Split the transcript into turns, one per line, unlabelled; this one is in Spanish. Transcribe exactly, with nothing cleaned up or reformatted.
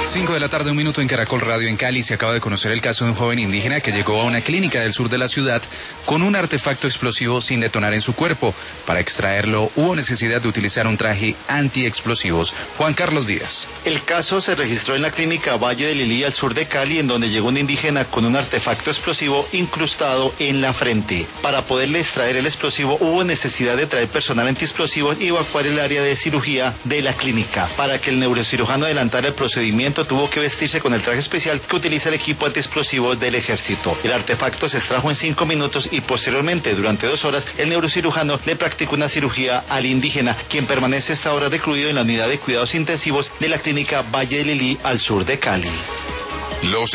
cinco de la tarde, un minuto en Caracol Radio en Cali. Se acaba de conocer el caso de un joven indígena que llegó a una clínica del sur de la ciudad con un artefacto explosivo sin detonar en su cuerpo. Para extraerlo hubo necesidad de utilizar un traje antiexplosivos. Juan Carlos Díaz.
El caso se registró en la clínica Valle de Lilí, al sur de Cali, en donde llegó un indígena con un artefacto explosivo incrustado en la frente. Para poderle extraer el explosivo hubo necesidad de traer personal antiexplosivos y evacuar el área de cirugía de la clínica. Para que el neurocirujano adelantara el procedimiento, tuvo que vestirse con el traje especial que utiliza el equipo antiexplosivo del ejército. El artefacto se extrajo en cinco minutos y posteriormente, durante dos horas, el neurocirujano le practicó una cirugía al indígena, quien permanece hasta ahora recluido en la unidad de cuidados intensivos de la clínica Valle de Lilí, al sur de Cali.
Los